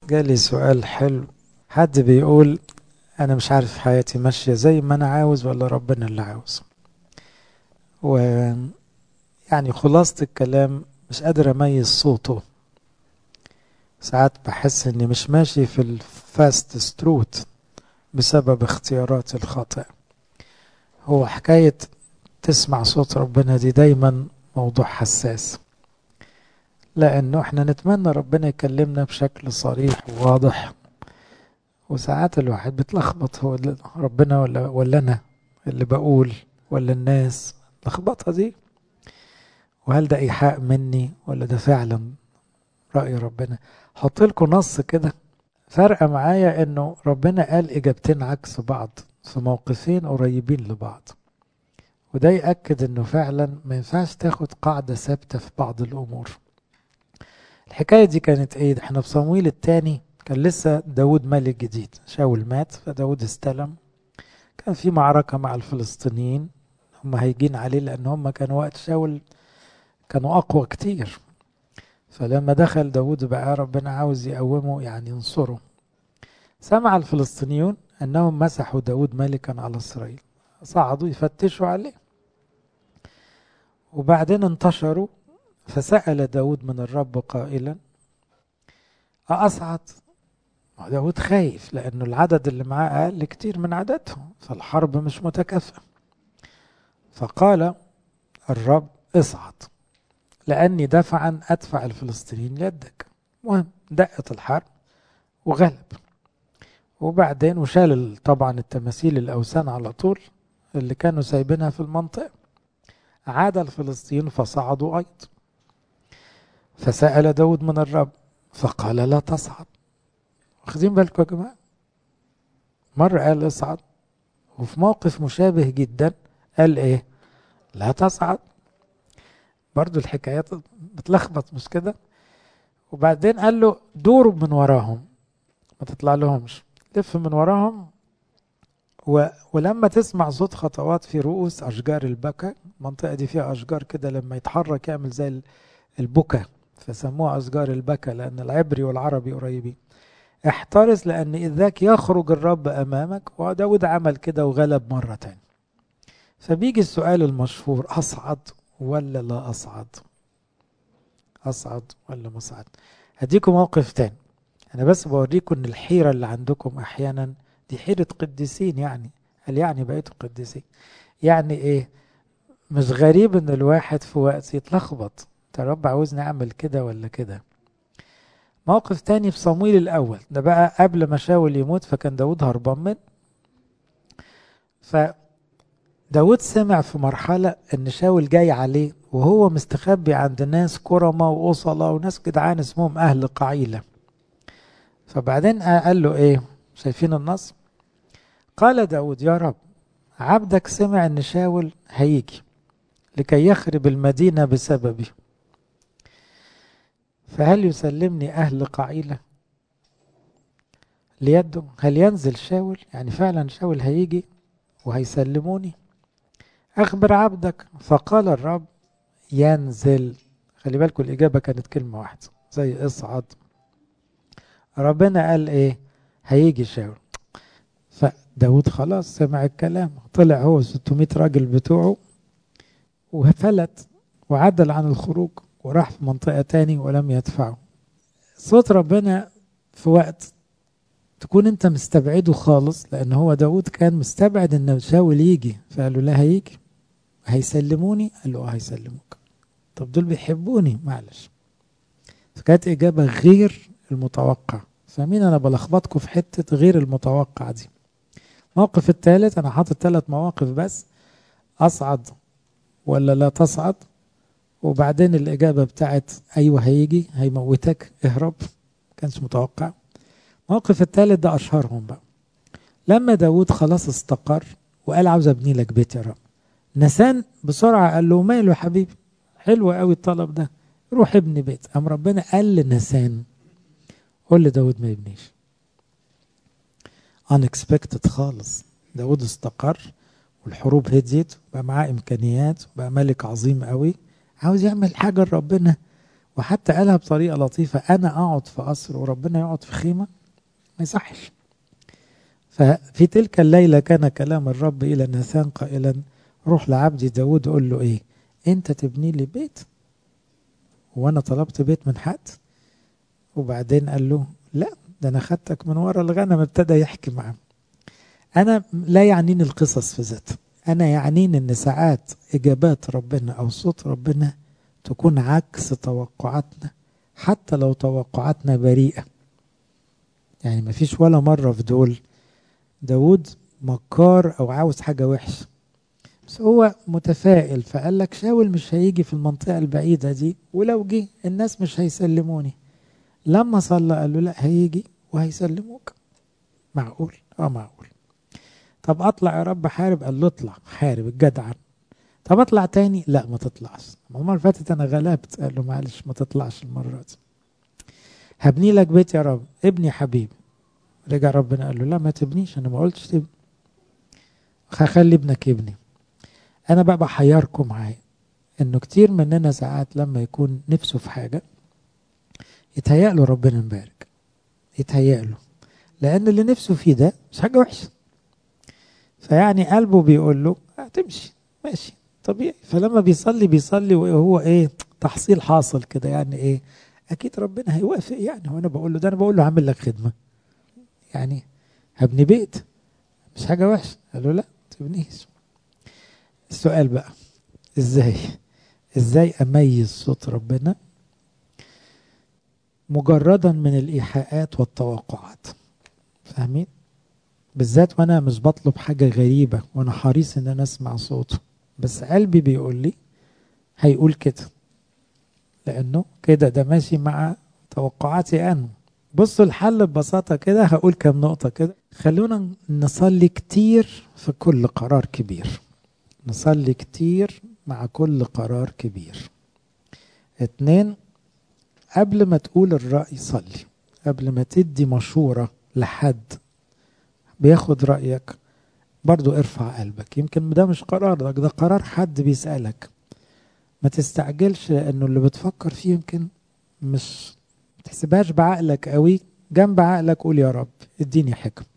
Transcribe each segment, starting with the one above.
جالي سؤال حلو. حد بيقول أنا مش عارف حياتي ماشية زي ما أنا عاوز ولا ربنا اللي عاوز. ويعني خلاصة الكلام مش قادر أميز صوته. ساعات بحس إني مش ماشي في الفاست ستروت بسبب اختياراتي الخاطئة. هو حكاية تسمع صوت ربنا دي دايما موضوع حساس، لأنه احنا نتمنى ربنا يكلمنا بشكل صريح وواضح، وساعات الواحد بتلخبط، هو ربنا ولا أنا اللي بقول ولا الناس. اللخبطة دي، وهل ده إيحاء مني ولا ده فعلا رأي ربنا؟ حط لكم نص كده فرق معايا انه ربنا قال اجابتين عكس بعض في موقفين قريبين لبعض، وده يأكد انه فعلا ما ينفعش تاخد قاعدة ثابتة في بعض الامور. الحكاية دي كانت ايه؟ احنا في صمويل الثاني كان لسه داود ملك جديد، شاول مات فداود استلم. كان في معركة مع الفلسطينيين، هم هيجين عليه لان هم كانوا وقت شاول كانوا اقوى كتير. فلما دخل داود بقى ربنا عاوز يقومه، يعني ينصره. سمع الفلسطينيون أنهم مسحوا داود ملكا على إسرائيل، صعدوا يفتشوا عليه وبعدين انتشروا. فسأل داود من الرب قائلا أصعد؟ داود خايف لأنه العدد اللي معاه أقل كتير من عددهم، فالحرب مش متكافئة. فقال الرب اصعد، لأني دفعا أدفع الفلسطينيين ليدك. مهم، دقت الحرب وغلب. وبعدين وشال طبعا التماثيل الأوثان على طول اللي كانوا سايبينها في المنطقة. عاد الفلسطينيين فصعدوا أيضا. فسأل داود من الرب فقال لا تصعد. واخدين بالكم يا جماعة؟ مرة قال اصعد، وفي موقف مشابه جدا قال ايه؟ لا تصعد. برضو الحكايات بتلخبط مش كده؟ وبعدين قال له دوروا من وراهم، ما تطلع لهمش، لف من وراهم. ولما تسمع صوت خطوات في رؤوس أشجار البكا، المنطقة دي فيها أشجار كده لما يتحرك يعمل زي البكا، فسموها أشجار البكا لأن العبري والعربي قريبين. احترس لأن إذ ذاك يخرج الرب أمامك. وداود عمل كده وغلب مرة تانية. فبيجي السؤال المشهور، أصعد ولا لا أصعد؟ أصعد ولا ما أصعد؟ هديكم موقف تاني. أنا بس بوريكم إن الحيرة اللي عندكم أحيانا دي حيرة قديسين. يعني قال يعني بقيتوا قديسين، يعني إيه؟ مش غريب إن الواحد في وقت يتلخبط، يا رب عاوزني أعمل كده ولا كده. موقف تاني في صمويل الأول، ده بقى قبل ما شاول يموت، فكان داود هربان من. فداود سمع في مرحلة ان شاول جاي عليه وهو مستخبي عند ناس كرمة وأصلة وناس جدعان اسمهم أهل قعيلة. فبعدين قال له ايه؟ شايفين النص؟ قال داود يا رب عبدك سمع ان شاول هيجي لكي يخرب المدينة بسببي، فهل يسلمني أهل قعيلة ليده؟ هل ينزل شاول؟ يعني فعلا شاول هيجي وهيسلموني؟ أخبر عبدك. فقال الرب ينزل. خلي بالكم الإجابة كانت كلمة واحدة زي اصعد. ربنا قال إيه؟ هيجي شاول. فداود خلاص سمع الكلام، طلع هو 600 راجل بتوعه وفلت وعدل عن الخروج وراح في منطقة تاني ولم يدفعه. صوت ربنا في وقت تكون انت مستبعده خالص، لأن هو داود كان مستبعد ان شاول يجي، فقال له لا هيجي. هيسلموني؟ قال له هيسلموك. طب دول بيحبوني؟ معلش. فكانت إجابة غير المتوقع. فاهمين؟ أنا بلخبطكم في حتة غير المتوقع دي. الموقف الثالث، أنا حاطط 3 مواقف بس، أصعد ولا لا تصعد، وبعدين الإجابة بتاعت أيوة هيجي هيموتك اهرب، كانش متوقع. الموقف الثالث ده أشهرهم بقى، لما داود خلاص استقر وقال عاوز أبني لك بيت يا رب. نسان بسرعة قال له ماله يا حبيبي، حلو قوي الطلب ده، روح ابني بيت. أم ربنا قال لنسان قول لداود ما يبنيش. unexpected خالص. داود استقر والحروب هديت، بقى معاه إمكانيات، بقى ملك عظيم قوي، عاوز يعمل حاجة لربنا وحتى قالها بطريقة لطيفة، أنا أقعد في قصر وربنا يقعد في خيمة، ما يصحش. ففي تلك الليلة كان كلام الرب إلى ناثان قائلا روح لعبدي داود قول له إيه، أنت تبني لي بيت وأنا طلبت بيت من حد؟ وبعدين قال له لا، ده أنا خدتك من ورا الغنم. ابتدى يحكي معاه. أنا لا يعنيني القصص في ذاتها، أنا يعنيني أن ساعات إجابات ربنا أو صوت ربنا تكون عكس توقعاتنا، حتى لو توقعاتنا بريئة. يعني ما فيش ولا مرة في دول داود مكار أو عاوز حاجة وحشة، بس هو متفائل، فقال لك شاول مش هيجي في المنطقة البعيدة دي، ولو جه الناس مش هيسلموني. لما صلى قال له لا، هيجي وهيسلموك. معقول؟ معقول. طب اطلع يا رب حارب؟ قال له اطلع حارب الجدع. طب اطلع تاني؟ لا ما تطلعش، المرة اللي فاتت انا غلبت. قال له معلش ما تطلعش المرة دي. هبني لك بيت يا رب، ابني حبيبي. رجع ربنا قال له لا ما تبنيش، انا ما قلتش تبني، هخلي ابنك يبني. انا بقى بحيركم معايا انه كتير مننا ساعات لما يكون نفسه في حاجة يتهيأ له ربنا مبارك، يتهيأ له، لان اللي نفسه فيه ده مش حاجة وحشة. فيعني قلبه بيقول له هتمشي ماشي طبيعي. فلما بيصلي وهو ايه، تحصيل حاصل كده، يعني ايه، اكيد ربنا هيوافق. يعني هو انا بقول له ده، انا بقول له هعمل لك خدمة، يعني هبني بيت مش حاجة وحشة. قال له لا تبنيش. السؤال بقى ازاي اميز صوت ربنا مجردا من الايحاءات والتوقعات؟ فاهمين؟ بالذات وانا مش بطلب حاجة غريبة وانا حريص ان انا اسمع صوته، بس قلبي بيقول لي هيقول كده، لانه كده ده ماشي مع توقعاتي انا. بصوا الحل ببساطة كده، هقول كم نقطة كده. خلونا نصلي كتير في كل قرار كبير، نصلي كتير مع كل قرار كبير. 2، قبل ما تقول الرأي صلي، قبل ما تدي مشورة لحد بياخد رأيك برضو ارفع قلبك. يمكن ده مش قرارك، ده قرار حد بيسألك، ما تستعجلش، لأنه اللي بتفكر فيه يمكن مش تحسبهاش بعقلك قوي. جنب عقلك قول يا رب اديني حكم.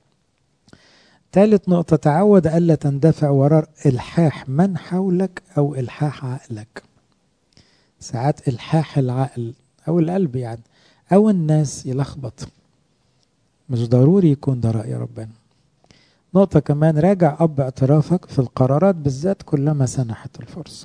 3 نقطة، تعود ألا تندفع وراء إلحاح من حولك أو إلحاح عقلك. ساعات إلحاح العقل أو القلب يعني أو الناس يلخبط، مش ضروري يكون ده رأي ربنا. نقطة كمان، راجع أب اعترافك في القرارات بالذات كلما سنحت الفرصة.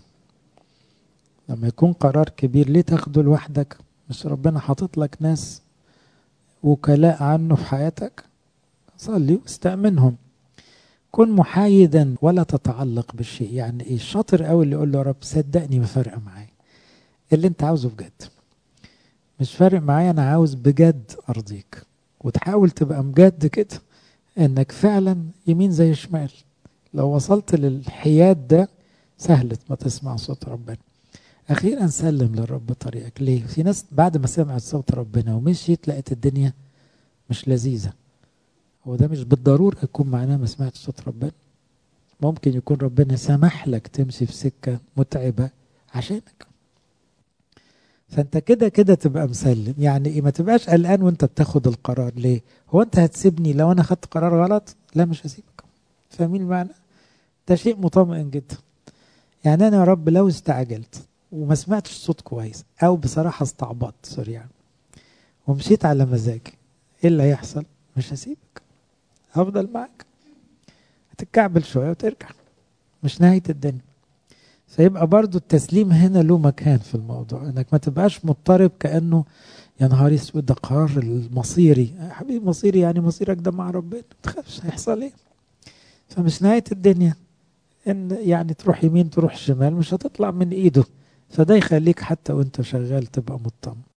لما يكون قرار كبير ليه تاخده لوحدك؟ مش ربنا حاطط لك ناس وكلاء عنه في حياتك؟ صلي واستأمنهم. كن محايدا ولا تتعلق بالشيء. يعني ايه؟ الشاطر قوي اللي يقول له يا رب صدقني ما فارقه معايا اللي انت عاوزه بجد، مش فارق معايا، انا عاوز بجد ارضيك. وتحاول تبقى مجد كده، انك فعلا يمين زي شمال. لو وصلت للحياد ده سهلة ما تسمع صوت ربنا. اخيرا سلم للرب طريقك. ليه؟ في ناس بعد ما سمعت صوت ربنا ومشيت لقيت الدنيا مش لذيذة. هو ده مش بالضرورة يكون معناه ما سمعت صوت ربنا، ممكن يكون ربنا سمح لك تمشي في سكة متعبة عشانك. فانت كده كده تبقى مسلم. يعني ايه؟ ما تبقاش قلقان وانت بتاخد القرار. ليه؟ هو انت هتسيبني لو انا خدت قرار غلط؟ لا مش هسيبك. فاهمين المعنى؟ ده شيء مطمئن جدا. يعني انا يا رب لو استعجلت وما سمعتش صوت كويس او بصراحة استعبطت سوري يعني ومشيت على مزاجي، ايه اللي هيحصل؟ مش هسيبك، هفضل معك. هتتكعبل شوية وترجع، مش نهاية الدنيا. فيبقى برضو التسليم هنا له مكان في الموضوع، انك ما تبقاش مضطرب كأنه يا نهار اسود ده قرار المصيري. يا حبيبي مصيري يعني مصيرك ده مع ربنا، ما تخافش هيحصل ايه. فمش نهاية الدنيا ان يعني تروح يمين تروح شمال، مش هتطلع من ايده. فده يخليك حتى وانت شغال تبقى مطمن.